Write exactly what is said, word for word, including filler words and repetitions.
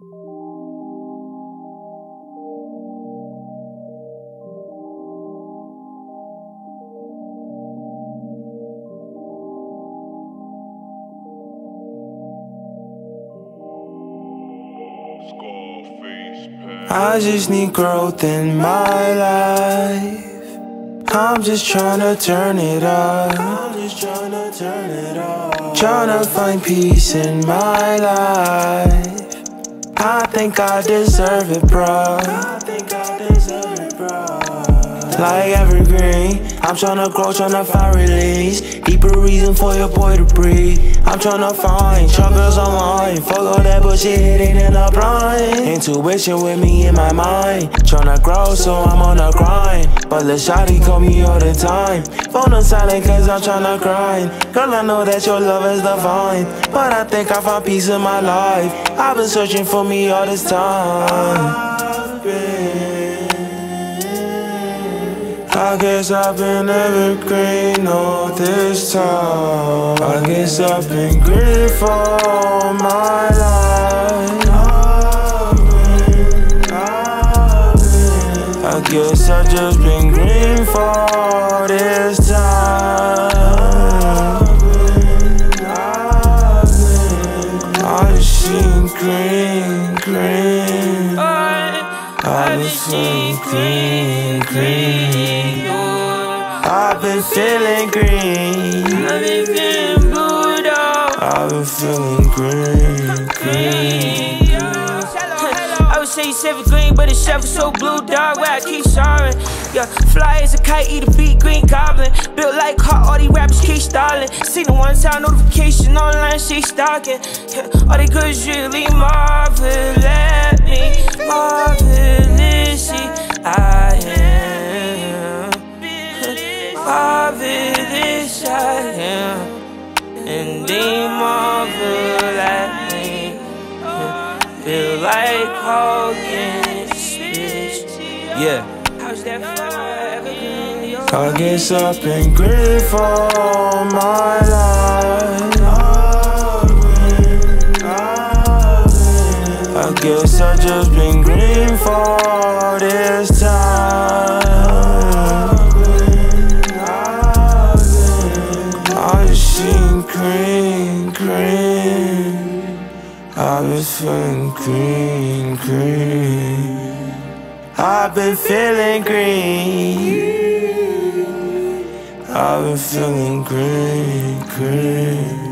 I just need growth in my life. I'm just tryna turn it up. I'm just tryna turn it up. Tryna find peace in my life. I think I deserve it, bro. I think I deserve it, bro. Like evergreen, I'm tryna grow, tryna find release. Deeper reason for your boy to breathe. I'm tryna find struggles on mine. Fuck all that bullshit, it ain't in a blind. Intuition with me in my mind. Tryna grow, so I'm on a grind. But the shawty call me all the time. Phone on silent cause I'm tryna grind. Girl, I know that your love is divine, but I think I found peace in my life. I've been searching for me all this time. I've been I guess I've been evergreen all this time. I guess I've been green for my life. I've been, I've been. I guess I've just been green for this time. I've been, I've been. I just seen green, green. I've been seeing green, green. I've been feeling green. I've been feeling blue, dog. I've been feeling green, green. I would say it's evergreen, but it's ever so blue, dog. Where I keep soaring. Yeah, fly as a kite, eat a beat, green goblin. Built like hot, all these rappers keep stalling. See the one time notification online, she stalking. Yeah, all they goods really marvel at me. Marvelous, I am. Marvelous, I am. And they marvel at me. Feel like Hogan, bitch. Yeah. How's that forever? I guess I've been green for my life. I guess I've just been green for this time. I just seen green, green. I've been feeling green, green. I've been feeling green. I've been feeling green, green.